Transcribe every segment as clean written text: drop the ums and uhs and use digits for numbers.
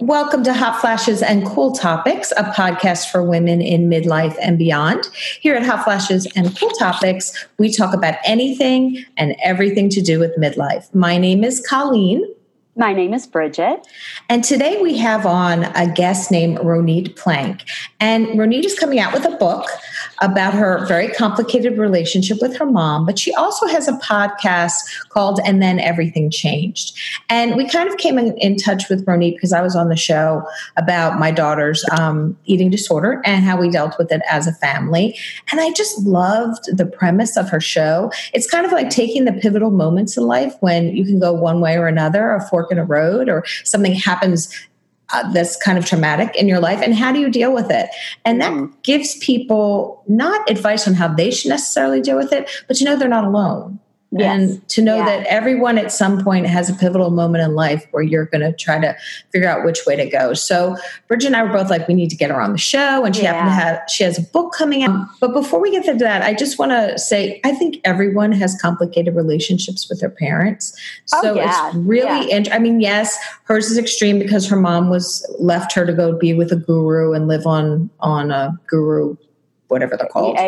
Welcome to Hot Flashes and Cool Topics, a podcast for women in midlife and beyond. Here at Hot Flashes and Cool Topics, we talk about anything and everything to do with midlife. My name is Colleen. My name is Bridget. And today we have on a guest named Ronit Plank. And Ronit is coming out with a book about her very complicated relationship with her mom, but she also has a podcast called And Then Everything Changed. And we kind of came in touch with Ronit because I was on the show about my daughter's eating disorder and how we dealt with it as a family. And I just loved the premise of her show. It's kind of like taking the pivotal moments in life when you can go one way or another, a fork in a road, or something happens that's kind of traumatic in your life, and how do you deal with it? And that gives people not advice on how they should necessarily deal with it, but to know they're not alone. Yes. And to know that everyone at some point has a pivotal moment in life where you're going to try to figure out which way to go. So Bridget and I were both like, we need to get her on the show. And she has a book coming out. But before we get to that, I just want to say, I think everyone has complicated relationships with their parents. So it's really, I mean, yes, hers is extreme because her mom left her to go be with a guru and live on a guru, whatever they're called.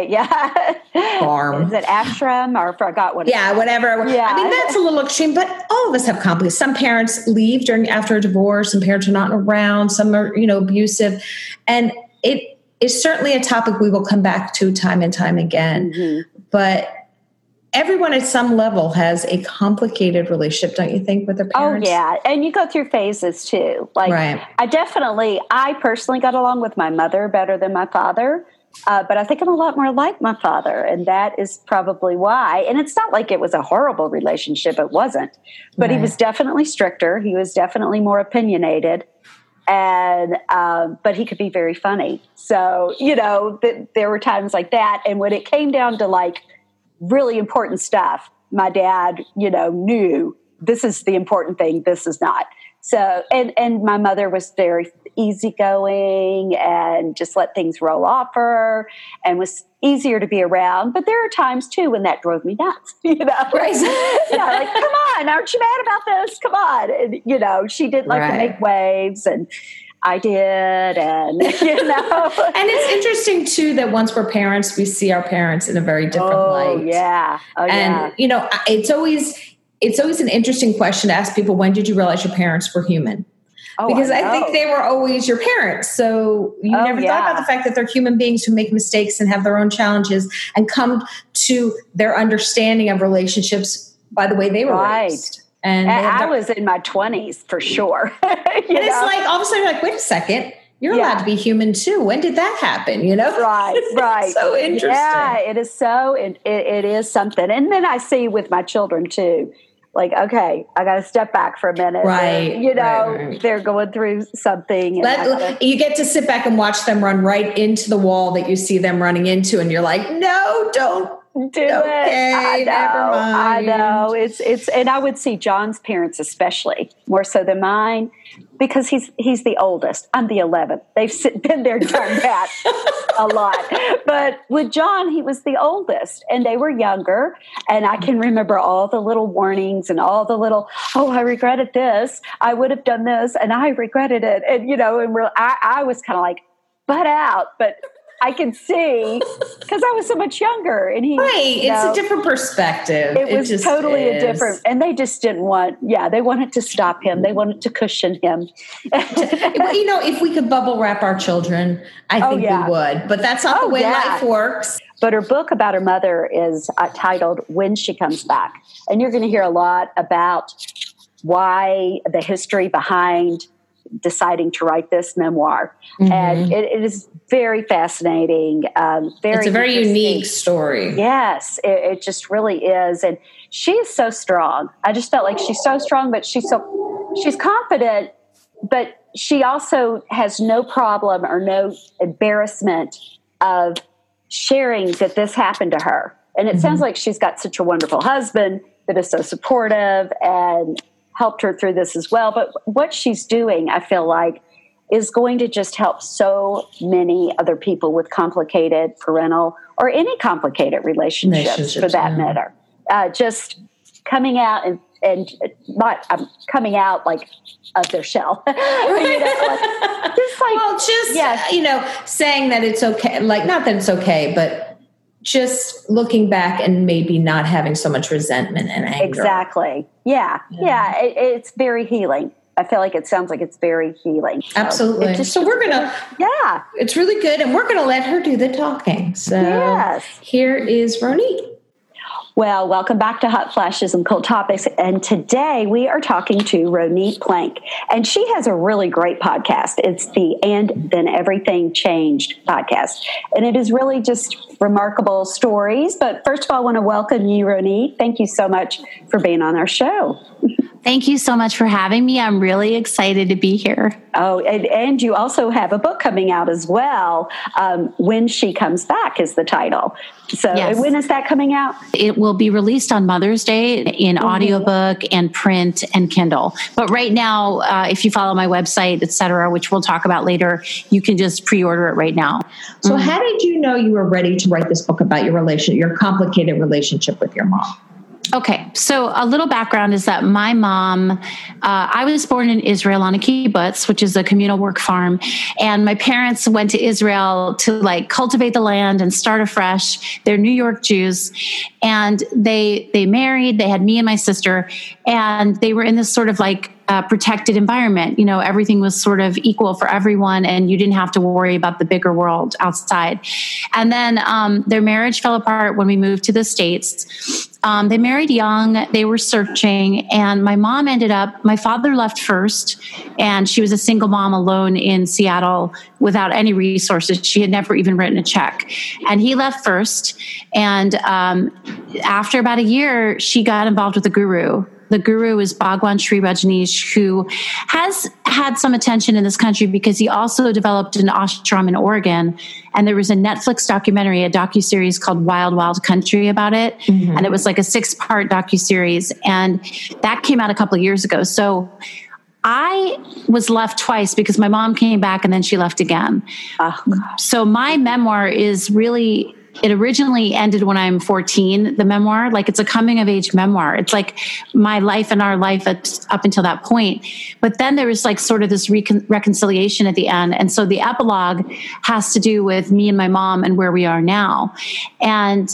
Farm. Is it ashram, or I forgot what it's called. Whatever. Yeah. I mean, that's a little extreme, but all of us have complicated. Some parents leave after a divorce, some parents are not around, some are, abusive. And it is certainly a topic we will come back to time and time again. Mm-hmm. But everyone at some level has a complicated relationship, don't you think, with their parents? Oh, yeah. And you go through phases too. Like, right. I personally got along with my mother better than my father. But I think I'm a lot more like my father, and that is probably why. And it's not like it was a horrible relationship. It wasn't. But He was definitely stricter. He was definitely more opinionated. And but he could be very funny. So, there were times like that. And when it came down to like really important stuff, my dad, knew this is the important thing. This is not. So, and my mother was very easygoing and just let things roll off her and was easier to be around. But there are times too when that drove me nuts, Right. Like, come on, aren't you mad about this? Come on. And, she didn't like to make waves, and I did. And, And it's interesting too that once we're parents, we see our parents in a very different light. Yeah. Oh, and, it's always an interesting question to ask people, when did you realize your parents were human? Because I think they were always your parents. So you never thought about the fact that they're human beings who make mistakes and have their own challenges and come to their understanding of relationships by the way they were raised. And I was in my 20s for sure. It's like all of a sudden you're like, wait a second. You're allowed to be human too. When did that happen? Right. So interesting. Yeah, it is so. It is something. And then I see with my children too. Like, okay, I got to step back for a minute. Right. Right. They're going through something. You get to sit back and watch them run right into the wall that you see them running into, and you're like, no, don't do it. I know, never mind. I know. It's, and I would see John's parents especially more so than mine, because he's the oldest. I'm the 11th. They've been there, done that a lot. But with John, he was the oldest, and they were younger. And I can remember all the little warnings and all the little, I regretted this. I would have done this, and I regretted it. And, I was kind of like, butt out. But I could see, because I was so much younger, and it's a different perspective. It was totally a different, and they just didn't they wanted to stop him. They wanted to cushion him. If we could bubble wrap our children, I think we would, but that's not the way life works. But her book about her mother is titled When She Comes Back. And you're going to hear a lot about why, the history behind deciding to write this memoir. Mm-hmm. And it is very fascinating. It's a very unique story. Yes, it just really is. And she is so strong. I just felt like she's so strong, but she's confident, but she also has no problem or no embarrassment of sharing that this happened to her. And it sounds like she's got such a wonderful husband that is so supportive and helped her through this as well. But what she's doing, I feel like, is going to just help so many other people with complicated parental or any complicated relationships for that matter. coming out and not coming out like of their shell. Saying that it's okay, like not that it's okay, but just looking back and maybe not having so much resentment and anger. Exactly. Yeah. It's very healing. I feel like it sounds like it's very healing. So absolutely. So we're going to, it's really good. And we're going to let her do the talking. So here is Ronit. Well, welcome back to Hot Flashes and Cold Topics. And today we are talking to Ronit Plank. And she has a really great podcast. It's the And Then Everything Changed podcast. And it is really just remarkable stories. But first of all, I want to welcome you, Ronit. Thank you so much for being on our show. Thank you so much for having me. I'm really excited to be here. Oh, and you also have a book coming out as well. When She Comes Back is the title. So when is that coming out? It will be released on Mother's Day in audiobook and print and Kindle. But right now, if you follow my website, et cetera, which we'll talk about later, you can just pre-order it right now. So how did you know you were ready to write this book about your complicated relationship with your mom? Okay, so a little background is that my mom, I was born in Israel on a kibbutz, which is a communal work farm, and my parents went to Israel to cultivate the land and start afresh. They're New York Jews, and they married. They had me and my sister, and they were in this sort of protected environment. You know, everything was sort of equal for everyone, and you didn't have to worry about the bigger world outside. And then their marriage fell apart when we moved to the States. They married young, they were searching, and my mom my father left first, and she was a single mom alone in Seattle without any resources. She had never even written a check. And he left first, and after about a year, she got involved with a guru. The guru is Bhagwan Sri Rajneesh, who has had some attention in this country because he also developed an ashram in Oregon. And there was a Netflix documentary, a docuseries called Wild Wild Country about it. Mm-hmm. And it was like a 6-part docuseries. And that came out a couple of years ago. So I was left twice because my mom came back and then she left again. Oh, so my memoir is really... It originally ended when I'm 14, the memoir. It's a coming of age memoir. It's like my life and our life up until that point. But then there was sort of this reconciliation at the end. And so the epilogue has to do with me and my mom and where we are now. And,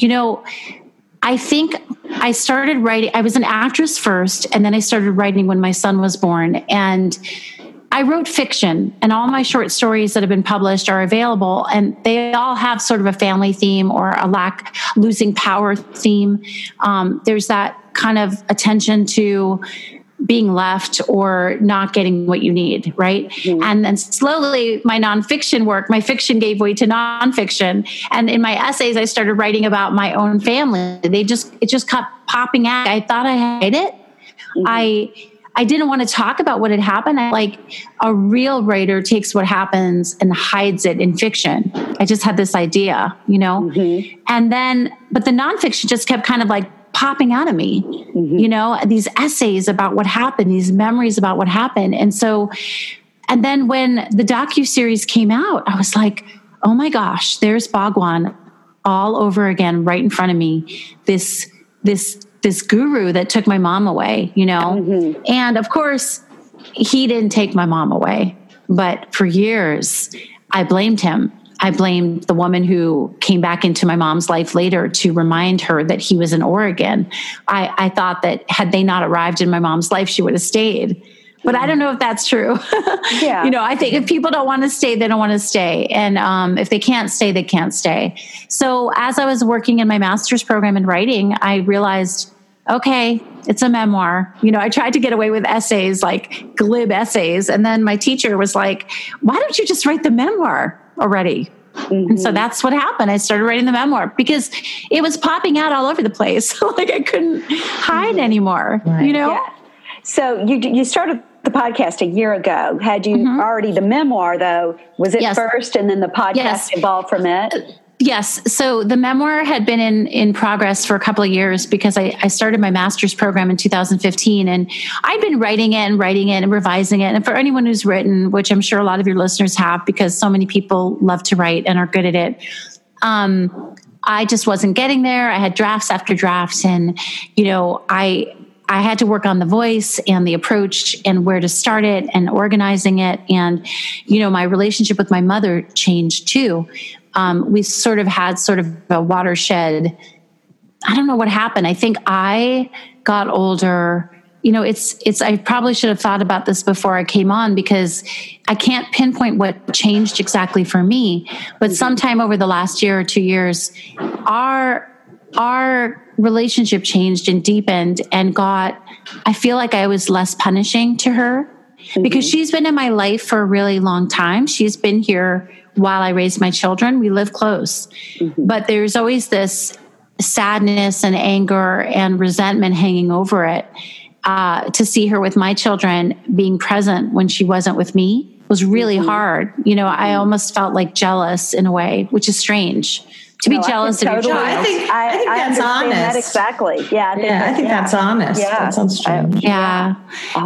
I think I started writing. I was an actress first, and then I started writing when my son was born. And I wrote fiction, and all my short stories that have been published are available, and they all have sort of a family theme or a losing power theme. There's that kind of attention to being left or not getting what you need, right? Mm-hmm. And then slowly my fiction gave way to nonfiction. And in my essays, I started writing about my own family. It just kept popping out. I thought I had it. Mm-hmm. I didn't want to talk about what had happened. A real writer takes what happens and hides it in fiction. I just had this idea, Mm-hmm. And then, but the nonfiction just kept kind of popping out of me, mm-hmm. These essays about what happened, these memories about what happened. And then when the docuseries came out, I was like, oh my gosh, there's Bhagwan all over again, right in front of me. This guru that took my mom away, mm-hmm. And of course he didn't take my mom away, but for years I blamed him. I blamed the woman who came back into my mom's life later to remind her that he was in Oregon. I thought that had they not arrived in my mom's life, she would have stayed. But I don't know if that's true. Yeah. I think if people don't want to stay, they don't want to stay. And if they can't stay, they can't stay. So as I was working in my master's program in writing, I realized, okay, it's a memoir. I tried to get away with essays, glib essays. And then my teacher was like, why don't you just write the memoir already? Mm-hmm. And so that's what happened. I started writing the memoir because it was popping out all over the place. I couldn't hide anymore, right. Yeah. So you started the podcast a year ago. Had you mm-hmm. already the memoir, though? Was it first and then the podcast evolved from it? Yes. So the memoir had been in progress for a couple of years because I started my master's program in 2015, and I'd been writing it and revising it. And for anyone who's written, which I'm sure a lot of your listeners have, because so many people love to write and are good at it, I just wasn't getting there. I had drafts after drafts, and, I had to work on the voice and the approach and where to start it and organizing it. And, my relationship with my mother changed too. We sort of had a watershed. I don't know what happened. I think I got older. I probably should have thought about this before I came on, because I can't pinpoint what changed exactly for me. But sometime over the last year or 2 years, our relationship changed and deepened and I feel like I was less punishing to her, because she's been in my life for a really long time. She's been here while I raised my children. We live close, but there's always this sadness and anger and resentment hanging over it. To see her with my children being present when she wasn't with me was really hard. I almost felt like jealous in a way, which is strange. To be jealous of your child. I think that's honest. That exactly. Yeah. I think that's honest. Yeah. That sounds strange. Yeah.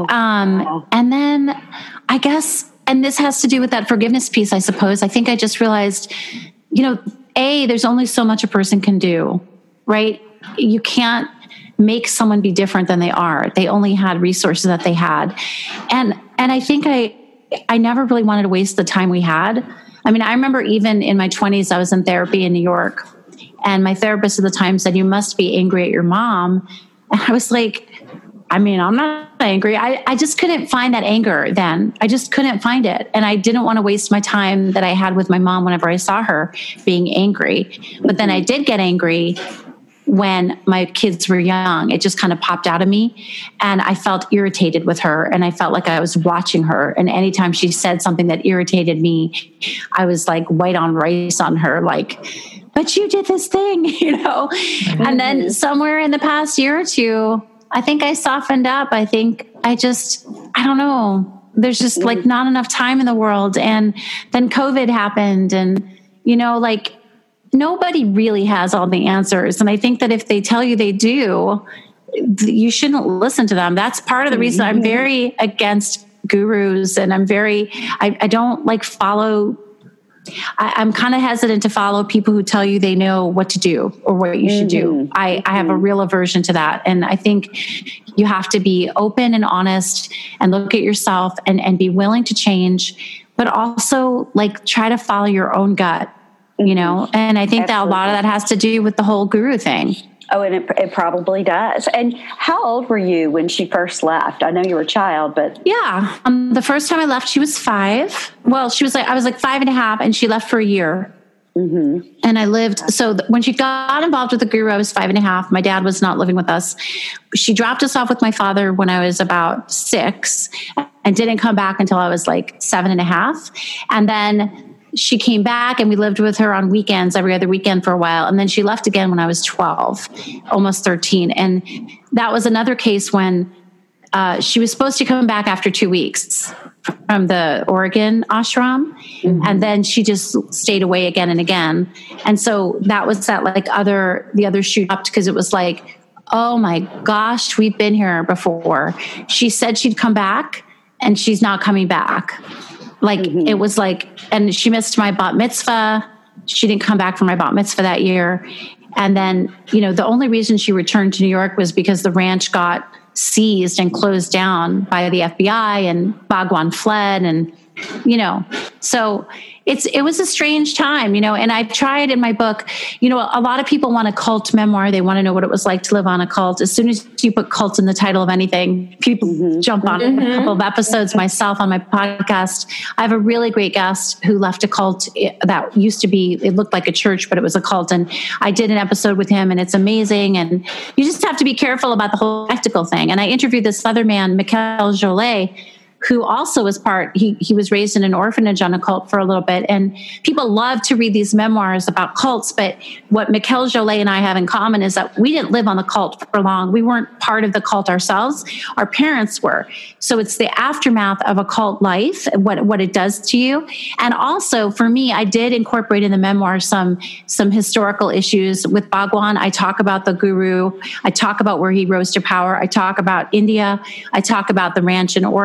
And then I guess, and this has to do with that forgiveness piece, I suppose. I think I just realized, there's only so much a person can do, right? You can't make someone be different than they are. They only had resources that they had. And I think I never really wanted to waste the time we had. I mean, I remember even in my 20s, I was in therapy in New York, and my therapist at the time said, "You must be angry at your mom." And I was like, I'm not angry. I just couldn't find that anger then. I just couldn't find it. And I didn't want to waste my time that I had with my mom whenever I saw her being angry. But then I did get angry when my kids were young. It just kind of popped out of me, and I felt irritated with her, and I felt like I was watching her. And anytime she said something that irritated me, I was like white on rice on her, like, "But you did this thing," And then somewhere in the past year or two, I think I softened up. I think I don't know. There's just like not enough time in the world. And then COVID happened, and, nobody really has all the answers. And I think that if they tell you they do, you shouldn't listen to them. That's part of the reason I'm very against gurus, and I don't like follow. I'm kind of hesitant to follow people who tell you they know what to do or what you should do. I have a real aversion to that. And I think you have to be open and honest and look at yourself and be willing to change, but also like try to follow your own gut. And I think that a lot of that has to do with the whole guru thing. Oh, and it probably does. And how old were you when she first left? I know you were a child, but yeah, the first time I left, she was 5. Well, I was like 5.5, and she left for a year. And I lived. So when she got involved with the guru, I was 5.5. My dad was not living with us. She dropped us off with my father when I was about 6, and didn't come back until I was like 7.5. And then she came back, and we lived with her on weekends, every other weekend for a while. And then she left again when I was 12, almost 13. And that was another case when she was supposed to come back after 2 weeks from the Oregon ashram. And then she just stayed away again and again. And so that was that the other shoe dropped, because it was like, oh my gosh, we've been here before. She said she'd come back, and she's not coming back. It was like, and she missed my bat mitzvah. She didn't come back for my bat mitzvah that year. And then, the only reason she returned to New York was because the ranch got seized and closed down by the FBI, and Bhagwan fled. And, so it was a strange time, and I tried in my book, a lot of people want a cult memoir. They want to know what it was like to live on a cult. As soon as you put cult in the title of anything, people jump on it. A couple of episodes myself on my podcast. I have a really great guest who left a cult that used to be, it looked like a church, but it was a cult. And I did an episode with him, and it's amazing. And you just have to be careful about the whole spectacle thing. And I interviewed this other man, Mikel Jolet, who also was he was raised in an orphanage on a cult for a little bit. And people love to read these memoirs about cults. But what Mikel Jolet and I have in common is that we didn't live on the cult for long. We weren't part of the cult ourselves. Our parents were. So it's the aftermath of a cult life, what it does to you. And also for me, I did incorporate in the memoir some historical issues with Bhagwan. I talk about the guru. I talk about where he rose to power. I talk about India. I talk about the ranch in Oregon. So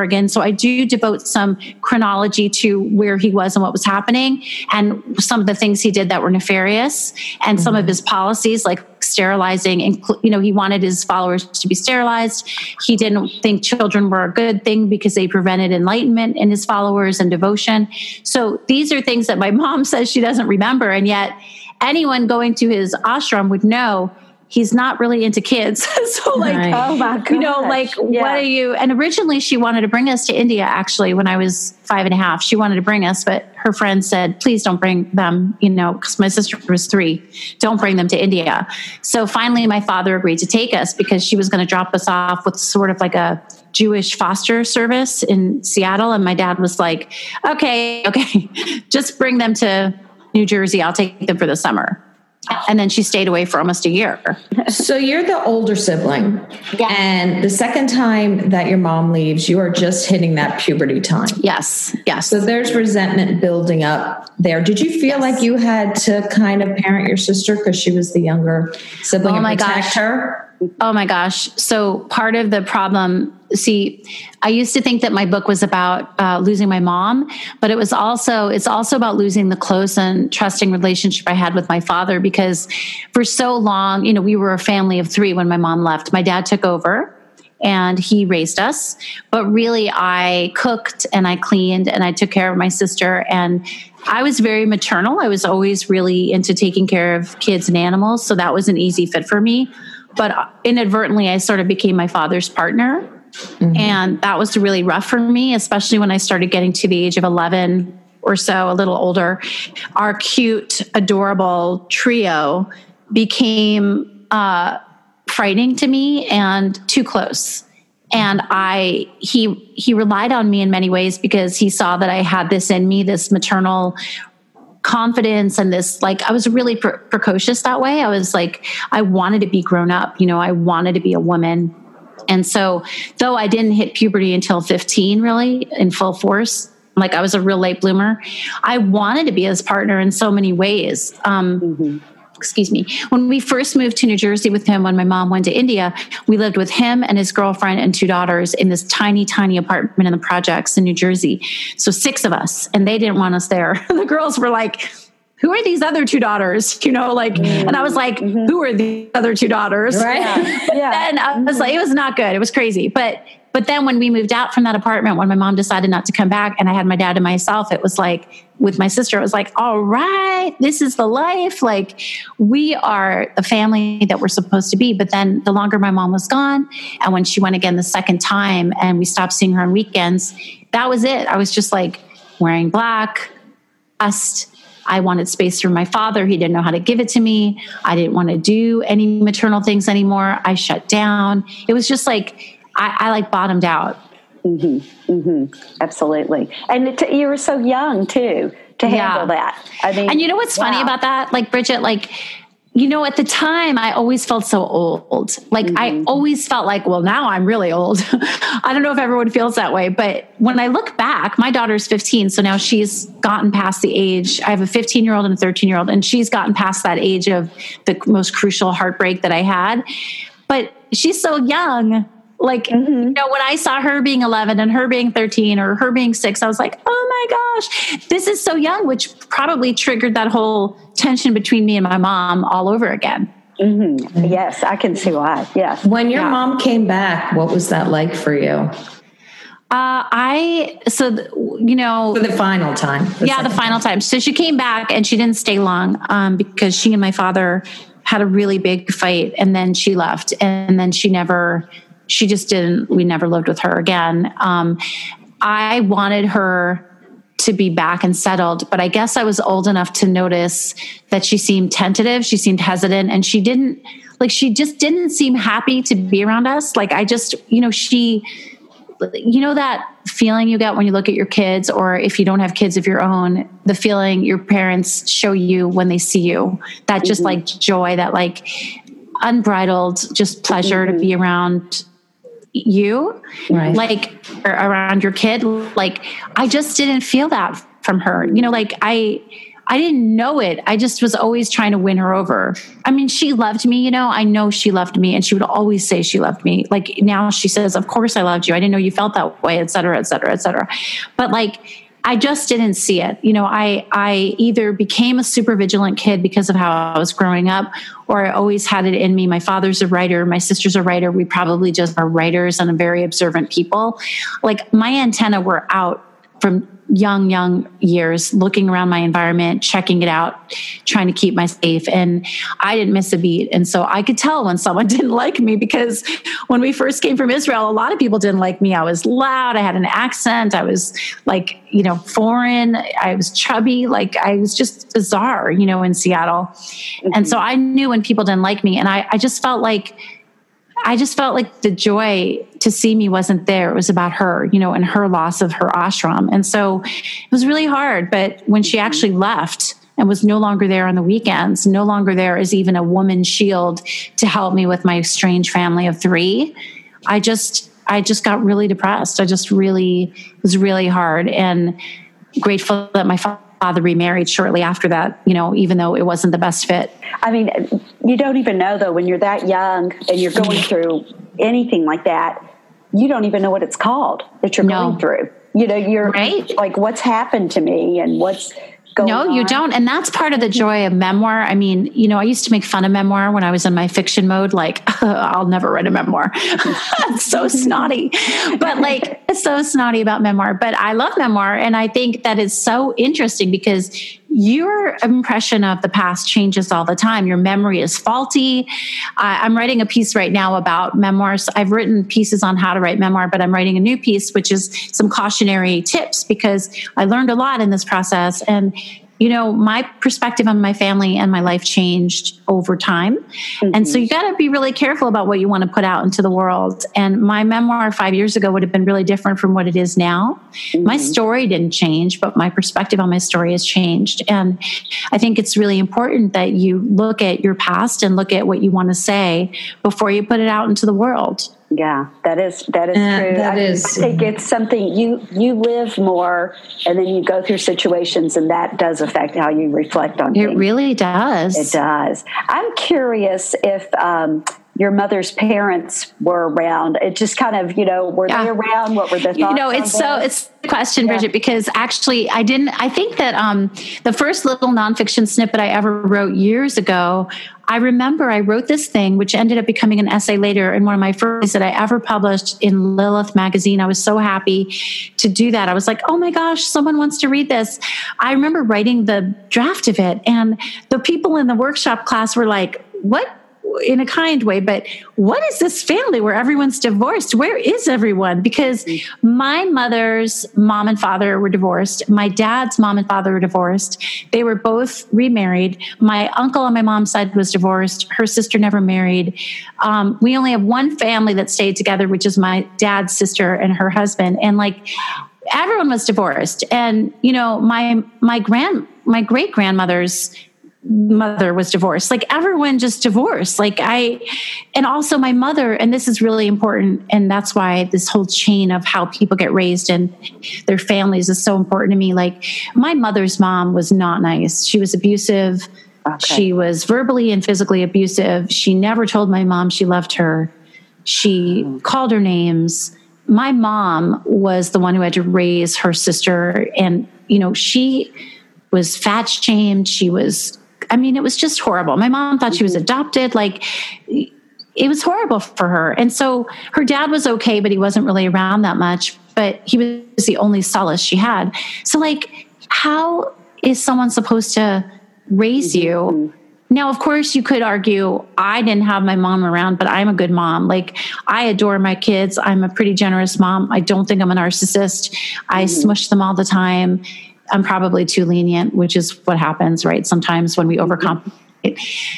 I do devote some chronology to where he was and what was happening, and some of the things he did that were nefarious, and some of his policies, like sterilizing. And, he wanted his followers to be sterilized. He didn't think children were a good thing because they prevented enlightenment in his followers and devotion. So these are things that my mom says she doesn't remember. And yet anyone going to his ashram would know he's not really into kids. So oh my gosh. What are you? And originally she wanted to bring us to India, actually, when I was 5.5, she wanted to bring us, but her friend said, please don't bring them, because my sister was 3, don't bring them to India. So finally my father agreed to take us because she was going to drop us off with sort of like a Jewish foster service in Seattle. And my dad was like, okay, just bring them to New Jersey. I'll take them for the summer. And then she stayed away for almost a year. So you're the older sibling. Yeah. And the second time that your mom leaves, you are just hitting that puberty time. Yes. So there's resentment building up there. Did you feel like you had to kind of parent your sister because she was the younger sibling and protect her? Oh my gosh. So part of the problem, I used to think that my book was about losing my mom, but it's also about losing the close and trusting relationship I had with my father, because for so long, we were a family of 3 when my mom left. My dad took over and he raised us, but really I cooked and I cleaned and I took care of my sister, and I was very maternal. I was always really into taking care of kids and animals. So that was an easy fit for me. But inadvertently, I sort of became my father's partner. Mm-hmm. And that was really rough for me, especially when I started getting to the age of 11 or so, a little older. Our cute, adorable trio became frightening to me and too close. And he relied on me in many ways because he saw that I had this in me, this maternal confidence, and this, I was really precocious that way. I was I wanted to be grown up, I wanted to be a woman. And so though I didn't hit puberty until 15, really in full force, I was a real late bloomer, I wanted to be his partner in so many ways. Excuse me. When we first moved to New Jersey with him, when my mom went to India, we lived with him and his girlfriend and 2 daughters in this tiny, tiny apartment in the projects in New Jersey. So 6 of us, and they didn't want us there. The girls were like, who are these other 2 daughters? And I was like, who are the other 2 daughters? Right. Yeah. Then I was like, it was not good. It was crazy. But then when we moved out from that apartment, when my mom decided not to come back and I had my dad to myself, it was with my sister, it was all right, this is the life. We are the family that we're supposed to be. But then the longer my mom was gone, and when she went again the second time and we stopped seeing her on weekends, that was it. I was just wearing black, I wanted space from my father. He didn't know how to give it to me. I didn't want to do any maternal things anymore. I shut down. It was just I bottomed out. Mm-hmm. Mm-hmm. Absolutely. And you were so young too to handle that. I mean, and what's funny about that? Bridget, at the time I always felt so old. I always felt well, now I'm really old. I don't know if everyone feels that way, but when I look back, my daughter's 15. So now she's gotten past the age. I have a 15-year-old and a 13-year-old, and she's gotten past that age of the most crucial heartbreak that I had. But she's so young. When I saw her being 11 and her being 13 or her being 6, I was like, oh my gosh, this is so young, which probably triggered that whole tension between me and my mom all over again. Mm-hmm. Yes, I can see why. Yeah. When your mom came back, what was that like for you? For the final time. The final time. So she came back and she didn't stay long because she and my father had a really big fight, and then she left, and then we never lived with her again. I wanted her to be back and settled, but I guess I was old enough to notice that she seemed tentative. She seemed hesitant, and she just didn't seem happy to be around us. That feeling you get when you look at your kids, or if you don't have kids of your own, the feeling your parents show you when they see you, that just joy, that unbridled, just pleasure to be around you, right. Or around your kid. I just didn't feel that from her. I didn't know it. I just was always trying to win her over. I mean, she loved me, I know she loved me, and she would always say she loved me. Like now she says, of course I loved you. I didn't know you felt that way, et cetera, et cetera, et cetera. But like, I just didn't see it. I either became a super vigilant kid because of how I was growing up, or I always had it in me. My father's a writer. My sister's a writer. We probably just are writers and very observant people. Like my antenna were out from young years, looking around my environment, checking it out, trying to keep myself safe. And I didn't miss a beat. And so I could tell when someone didn't like me, because when we first came from Israel, a lot of people didn't like me. I was loud. I had an accent. I was like, foreign. I was chubby. Like I was just bizarre, in Seattle. Mm-hmm. And so I knew when people didn't like me, and I just felt like the joy to see me wasn't there. It was about her, and her loss of her ashram. And so it was really hard. But when she actually left and was no longer there on the weekends, no longer there as even a woman's shield to help me with my strange family of 3, I just got really depressed. It was really hard, and grateful that my father remarried shortly after that, even though it wasn't the best fit. I mean, you don't even know, though, when you're that young and you're going through anything like that, you don't even know what it's called that you're going through. You're right. Like, what's happened to me and what's going on. No, you don't. And that's part of the joy of memoir. I mean, I used to make fun of memoir when I was in my fiction mode. Like, I'll never write a memoir. It's so snotty. But like, it's so snotty about memoir. But I love memoir. And I think that is so interesting because your impression of the past changes all the time. Your memory is faulty. I'm writing a piece right now about memoirs. I've written pieces on how to write memoir, but I'm writing a new piece, which is some cautionary tips, because I learned a lot in this process. And my perspective on my family and my life changed over time. Mm-hmm. And so you got to be really careful about what you want to put out into the world. And my memoir 5 years ago would have been really different from what it is now. Mm-hmm. My story didn't change, but my perspective on my story has changed. And I think it's really important that you look at your past and look at what you want to say before you put it out into the world. Yeah, that is true. I think it's something you live more, and then you go through situations, and that does affect how you reflect on things. It really does. It does. I'm curious if your mother's parents were around. It just kind of, were they around? What were the thoughts? It's a question, Bridget, because actually I think that the first little nonfiction snippet I ever wrote years ago, I remember I wrote this thing, which ended up becoming an essay later, and one of my first that I ever published in Lilith magazine. I was so happy to do that. I was like, oh my gosh, someone wants to read this. I remember writing the draft of it, and the people in the workshop class were like, what? In a kind way, but what is this family where everyone's divorced? Where is everyone? Because my mother's mom and father were divorced. My dad's mom and father were divorced. They were both remarried. My uncle on my mom's side was divorced. Her sister never married. We only have one family that stayed together, which is my dad's sister and her husband. And like, everyone was divorced. And, my great grandmother's mother was divorced. Like everyone just divorced. And also my mother, and this is really important. And that's why this whole chain of how people get raised and their families is so important to me. Like my mother's mom was not nice. She was abusive. Okay. She was verbally and physically abusive. She never told my mom she loved her. She called her names. My mom was the one who had to raise her sister. And, she was fat shamed. It was just horrible. My mom thought she was adopted. Like, it was horrible for her. And so her dad was okay, but he wasn't really around that much. But he was the only solace she had. So, like, how is someone supposed to raise you? Now, of course, you could argue, I didn't have my mom around, but I'm a good mom. Like, I adore my kids. I'm a pretty generous mom. I don't think I'm a narcissist. I smush them all the time. I'm probably too lenient, which is what happens, right? Sometimes when we overcomplicate.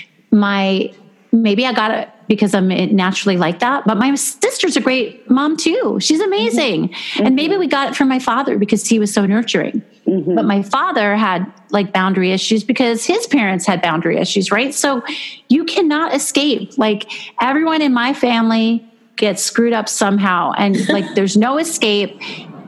Maybe I got it because I'm naturally like that, but my sister's a great mom too. She's amazing. Mm-hmm. And maybe we got it from my father because he was so nurturing. Mm-hmm. But my father had like boundary issues because his parents had boundary issues, right? So you cannot escape. Like everyone in my family gets screwed up somehow, and like there's no escape.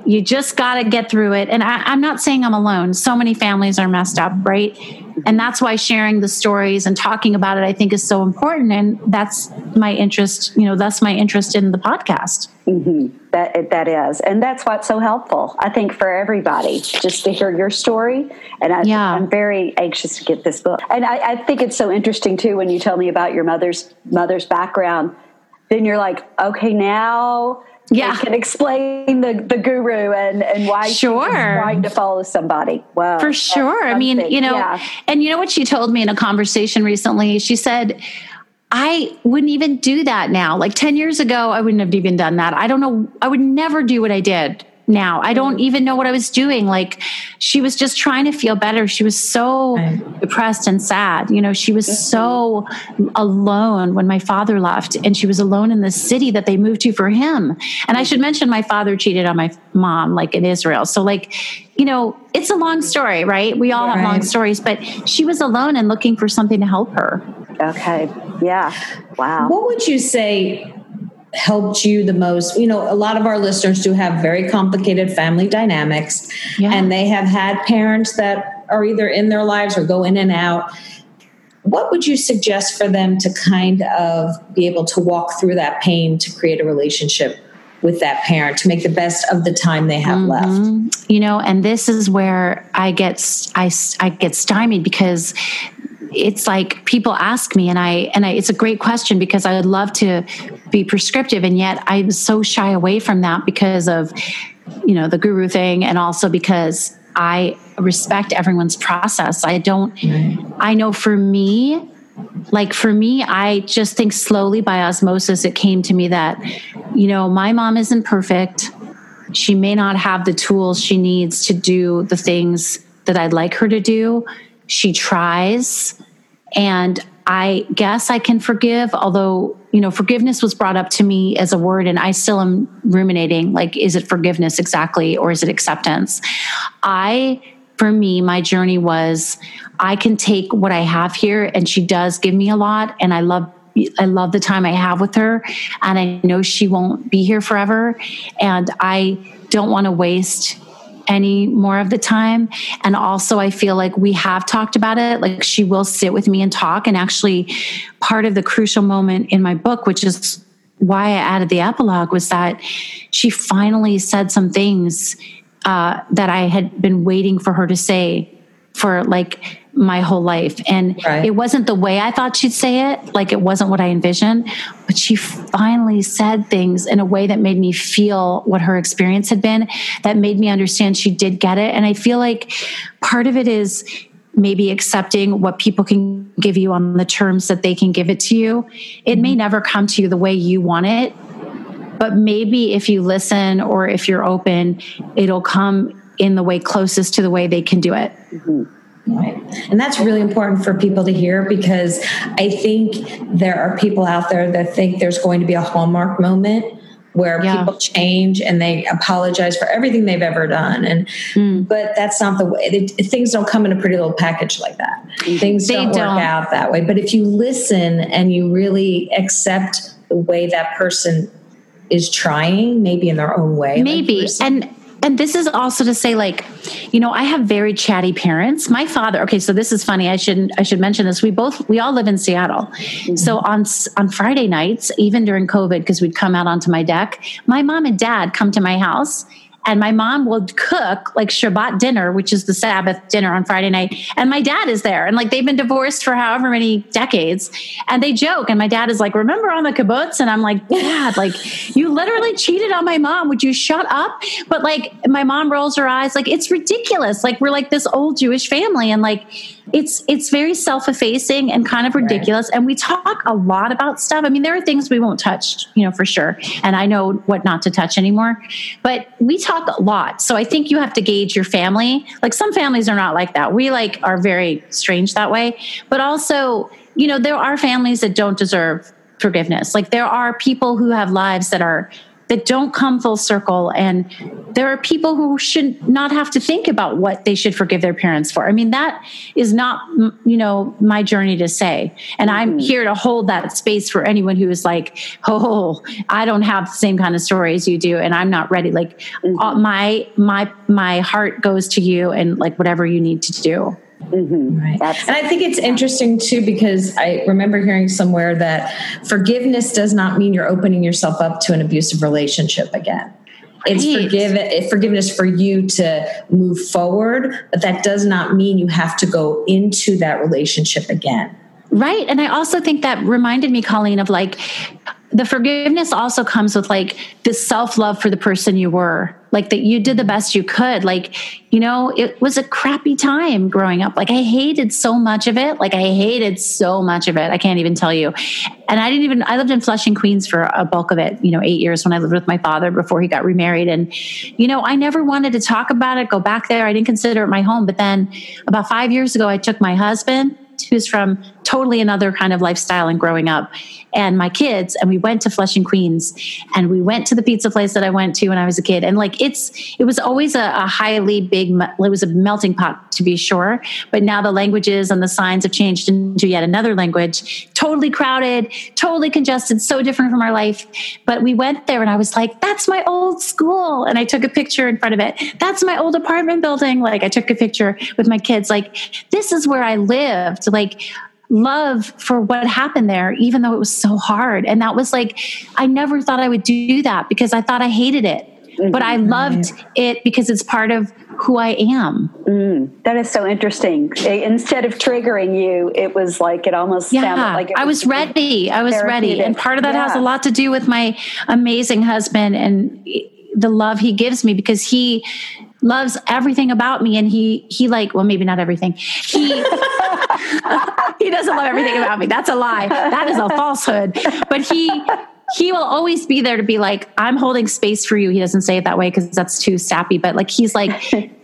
you just got to get through it. And I'm not saying I'm alone. So many families are messed up, right? And that's why sharing the stories and talking about it, I think, is so important. And that's my interest, that's my interest in the podcast. Mm-hmm. That is. And that's what's so helpful, I think, for everybody, just to hear your story. And I'm very anxious to get this book. And I think it's so interesting, too, when you tell me about your mother's background. Then you're like, okay, now I can explain the guru and why she's trying to follow somebody. Wow. For sure. I mean, and you know what she told me in a conversation recently? She said, I wouldn't even do that now. Like 10 years ago, I wouldn't have even done that. I don't know. I would never do what I did now. I don't even know what I was doing. Like, she was just trying to feel better. She was so depressed and sad. She was so alone when my father left, and she was alone in the city that they moved to for him. And I should mention, my father cheated on my mom, like in Israel. So it's a long story, right? We all have long stories, but she was alone and looking for something to help her. Okay. Yeah. Wow. What would you say helped you the most? A lot of our listeners do have very complicated family dynamics, and they have had parents that are either in their lives or go in and out. What would you suggest for them to kind of be able to walk through that pain to create a relationship with that parent, to make the best of the time they have left? And this is where I get stymied, because it's like people ask me, and I it's a great question, because I would love to be prescriptive, and yet I'm so shy away from that because of the guru thing, and also because I respect everyone's process. I know for me, I just think slowly by osmosis, it came to me that, my mom isn't perfect. She may not have the tools she needs to do the things that I'd like her to do. She tries, and I guess I can forgive, although, forgiveness was brought up to me as a word, and I still am ruminating, like, is it forgiveness exactly, or is it acceptance? For me, my journey was, I can take what I have here, and she does give me a lot, and I love the time I have with her, and I know she won't be here forever, and I don't want to waste any more of the time. And also, I feel like we have talked about it. Like, she will sit with me and talk. And actually, part of the crucial moment in my book, which is why I added the epilogue, was that she finally said some things that I had been waiting for her to say for like my whole life. And it wasn't the way I thought she'd say it. Like, it wasn't what I envisioned, but she finally said things in a way that made me feel what her experience had been, that made me understand she did get it. And I feel like part of it is maybe accepting what people can give you on the terms that they can give it to you. It may never come to you the way you want it, but maybe if you listen, or if you're open, it'll come in the way closest to the way they can do it. Mm-hmm. Right. And that's really important for people to hear, because I think there are people out there that think there's going to be a Hallmark moment where people change and they apologize for everything they've ever done. But that's not the way. Things don't come in a pretty little package like that. Things don't work out that way. But if you listen and you really accept the way that person is trying, maybe in their own way. Maybe. And this is also to say, like, I have very chatty parents. My father, okay, so this is funny. I should mention this. We all live in Seattle. Mm-hmm. So on Friday nights, even during COVID, because we'd come out onto my deck, my mom and dad come to my house, and my mom will cook like Shabbat dinner, which is the Sabbath dinner on Friday night. And my dad is there. And like, they've been divorced for however many decades. And they joke. And my dad is like, remember on the kibbutz? And I'm like, Dad, like, you literally cheated on my mom. Would you shut up? But like, my mom rolls her eyes. Like, it's ridiculous. Like, we're like this old Jewish family. And like, it's very self-effacing and kind of ridiculous. Right. And we talk a lot about stuff. I mean, there are things we won't touch, for sure. And I know what not to touch anymore, but we talk a lot. So I think you have to gauge your family. Like, some families are not like that. We like are very strange that way, but also, there are families that don't deserve forgiveness. Like, there are people who have lives that are that don't come full circle. And there are people who should not have to think about what they should forgive their parents for. I mean, that is not, my journey to say. And I'm here to hold that space for anyone who is like, oh, I don't have the same kind of story as you do, and I'm not ready. Like my heart goes to you, and like whatever you need to do. Right. And I think it's interesting too, because I remember hearing somewhere that forgiveness does not mean you're opening yourself up to an abusive relationship again. It's forgiveness for you to move forward, but that does not mean you have to go into that relationship again. Right. And I also think that reminded me, Colleen, of like the forgiveness also comes with like this self-love for the person you were, like that you did the best you could. Like, it was a crappy time growing up. Like I hated so much of it. I can't even tell you. And I lived in Flushing, Queens for a bulk of it, 8 years when I lived with my father before he got remarried. And, I never wanted to talk about it, go back there. I didn't consider it my home. But then about 5 years ago, I took my husband, who's from totally another kind of lifestyle and growing up, and my kids, and we went to Flushing, Queens, and we went to the pizza place that I went to when I was a kid. And like, it was always a highly big, it was a melting pot to be sure, but now the languages and the signs have changed into yet another language, totally crowded, totally congested, so different from our life. But we went there and I was like, that's my old school. And I took a picture in front of it. That's my old apartment building. Like I took a picture with my kids, like, this is where I lived. Like, love for what happened there, even though it was so hard. And that was like, I never thought I would do that because I thought I hated it, but I loved it because it's part of who I am. That is so interesting. Instead of triggering you, it was like, it almost sounded like I was ready. And part of that has a lot to do with my amazing husband and the love he gives me, because he loves everything about me. And he like, well, maybe not everything. He doesn't love everything about me. That's a lie. That is a falsehood. But he will always be there to be like, I'm holding space for you. He doesn't say it that way because that's too sappy, but like, he's like,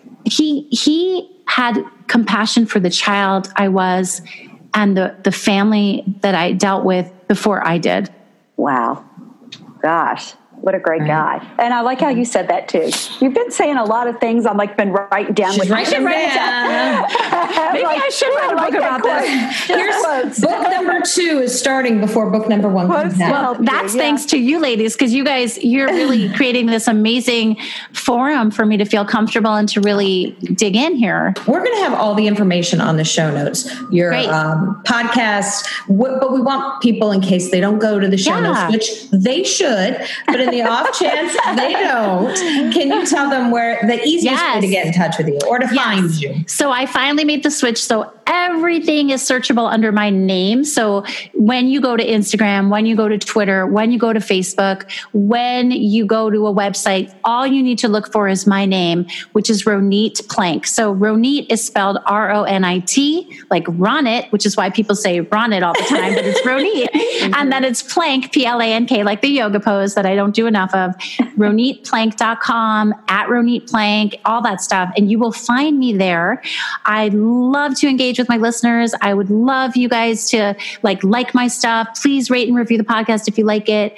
he had compassion for the child I was and the family that I dealt with before I did. Wow. Gosh. What a great guy. And I like how you said that too. You've been saying a lot of things. I'm like, been writing down. She's writing down. Maybe I should write a book about this. Here's book number 2 is starting before book number 1 comes out. Well, that's thanks to you ladies, because you're really creating this amazing forum for me to feel comfortable and to really dig in here. We're going to have all the information on the show notes, your podcast, but we want people, in case they don't go to the show notes, which they should, but in the off chance they don't, can you tell them where the easiest way to get in touch with you or to find you? So I finally made the switch. So everything is searchable under my name. So when you go to Instagram, when you go to Twitter, when you go to Facebook, when you go to a website, all you need to look for is my name, which is Ronit Plank. So Ronit is spelled Ronit, like Ronit, which is why people say Ronit all the time, but it's Ronit. And then it's Plank, Plank, like the yoga pose that I don't do enough of. RonitPlank.com, @RonitPlank, all that stuff. And you will find me there. I love to engage with my listeners. I would love you guys to like my stuff. Please rate and review the podcast if you like it.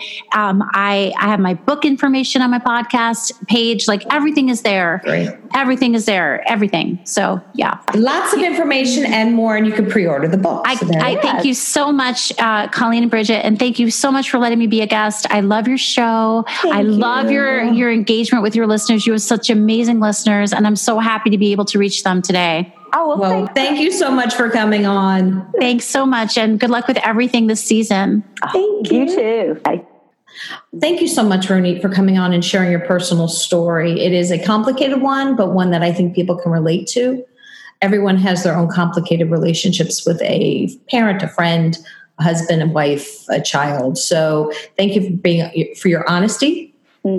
I have my book information on my podcast page. Like everything is there. Great. Everything is there. Everything. So yeah. Lots of information and more, and you can pre-order the book. I thank you so much, Colleen and Bridget, and thank you so much for letting me be a guest. I love your show. I love your engagement with your listeners. You have such amazing listeners, and I'm so happy to be able to reach them today. Oh, well, thank you so much for coming on. Thanks so much, and good luck with everything this season. Thank you too. Thank you so much, Ronit, for coming on and sharing your personal story. It is a complicated one, but one that I think people can relate to. Everyone has their own complicated relationships with a parent, a friend, a husband, a wife, a child. So thank you for your honesty.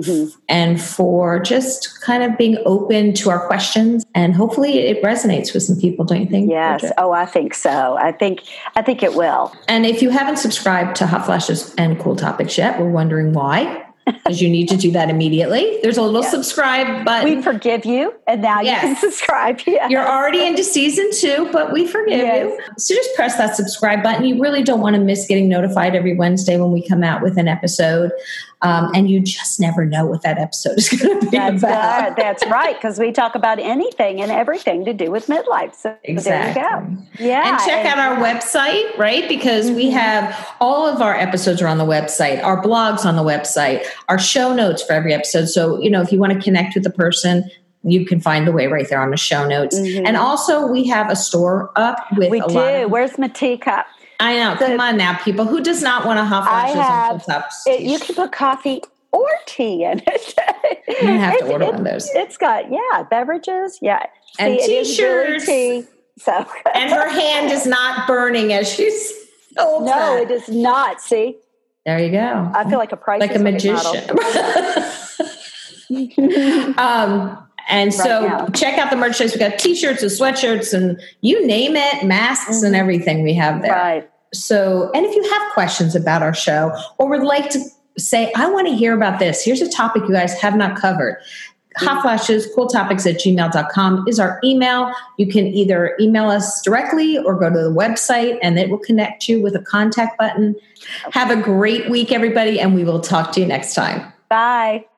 And for just kind of being open to our questions, and hopefully it resonates with some people, don't you think? Yes. Bridget? Oh, I think so. I think it will. And if you haven't subscribed to Hot Flashes and Cool Topics yet, we're wondering why. because you need to do that immediately. There's a little subscribe button. We forgive you, and now you can subscribe. Yes. You're already into season 2, but we forgive you. So just press that subscribe button. You really don't want to miss getting notified every Wednesday when we come out with an episode. And you just never know what that episode is going to be about. That's right, because we talk about anything and everything to do with midlife. So exactly. There you go. Yeah. And check out our website, right? Because we have all of our episodes are on the website, our blogs on the website, our show notes for every episode. So, if you want to connect with the person, you can find the way right there on the show notes. And also we have a store up with We do. Where's my teacup? I know. Come on now, people. Who does not want a hot flashes and flip-ups? You can put coffee or tea in it. You have to order one of those. It's got, beverages. Yeah. And T-shirts. Really tea, so. And her hand is not burning as she's holds No, it is not. See? There you go. I feel like a price like a magician. And so check out the merchandise. We got T-shirts and sweatshirts and you name it, masks and everything we have there. Right. So, and if you have questions about our show or would like to say, I want to hear about this, here's a topic you guys have not covered. hotflashescooltopics@gmail.com is our email. You can either email us directly or go to the website and it will connect you with a contact button. Have a great week, everybody, and we will talk to you next time. Bye.